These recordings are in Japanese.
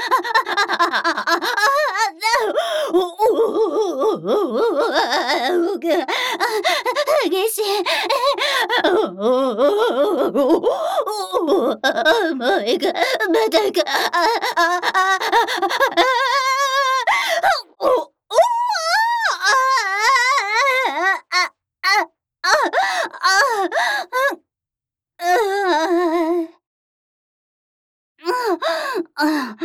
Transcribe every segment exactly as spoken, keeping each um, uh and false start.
激しい。前が、まだか。お、おああ、あ、あ、あ、あ、あ、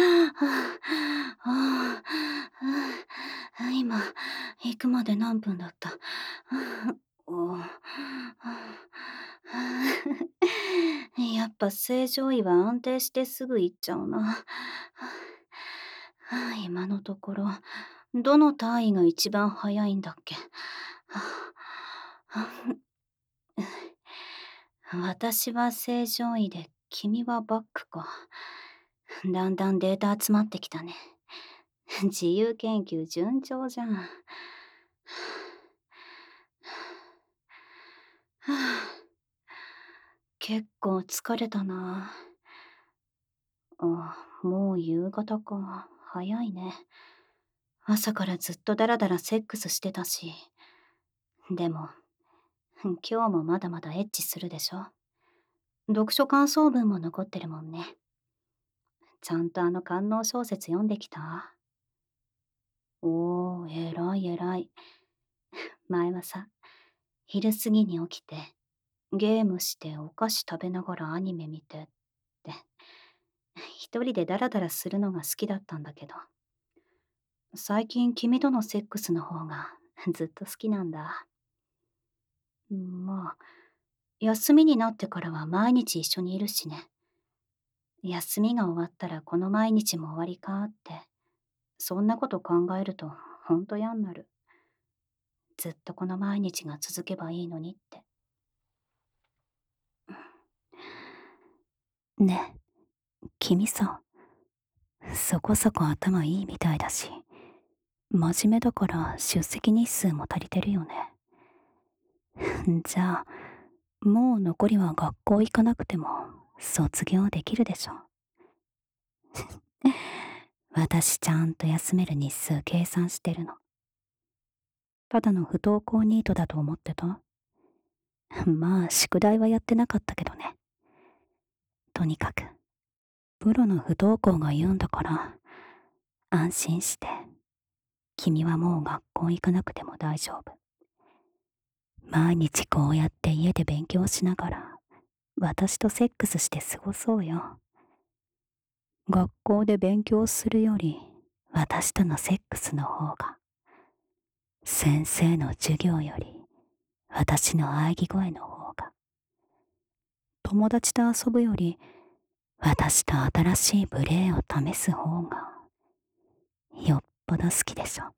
あ、今、行くまで何分だった。おやっぱ正常位は安定してすぐ行っちゃうな。今のところ、どの単位が一番早いんだっけ。私は正常位で、君はバックか。だんだんデータ集まってきたね。自由研究順調じゃん。はあ、結構疲れたな。あ、もう夕方か。早いね。朝からずっとダラダラセックスしてたし。でも、今日もまだまだエッチするでしょ。読書感想文も残ってるもんね。ちゃんとあの官能小説読んできた？おー、偉い偉い。前はさ、昼過ぎに起きて、ゲームしてお菓子食べながらアニメ見てって、一人でダラダラするのが好きだったんだけど、最近君とのセックスの方がずっと好きなんだ。まあ、休みになってからは毎日一緒にいるしね。休みが終わったらこの毎日も終わりかって、そんなこと考えるとほんと嫌になる。ずっとこの毎日が続けばいいのにって。ねえ、君さ、そこそこ頭いいみたいだし、真面目だから出席日数も足りてるよね。じゃあ、もう残りは学校行かなくても卒業できるでしょ。私ちゃんと休める日数計算してるの。ただの不登校ニートだと思ってた？まあ、宿題はやってなかったけどね。とにかく、プロの不登校が言うんだから、安心して。君はもう学校行かなくても大丈夫。毎日こうやって家で勉強しながら、私とセックスして過ごそうよ。学校で勉強するより、私とのセックスの方が、先生の授業より、私の喘ぎ声の方が、友達と遊ぶより、私と新しい無礼を試す方が、よっぽど好きでしょ。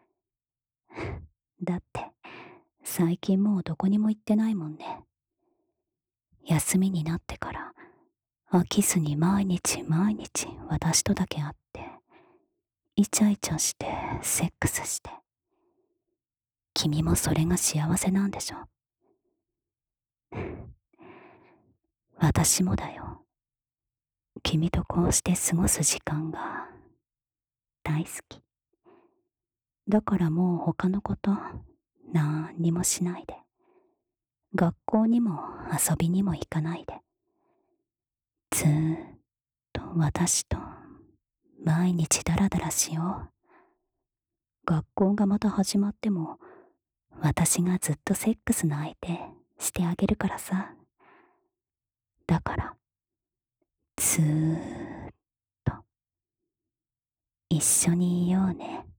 だって、最近もうどこにも行ってないもんね。休みになってから、飽きずに毎日毎日私とだけ会って、イチャイチャしてセックスして。君もそれが幸せなんでしょ。私もだよ。君とこうして過ごす時間が大好き。だからもう他のことなんにもしないで。学校にも遊びにも行かないで。ずーっと私と毎日ダラダラしよう。学校がまた始まっても私がずっとセックスの相手してあげるからさ。だからずーっと一緒にいようね。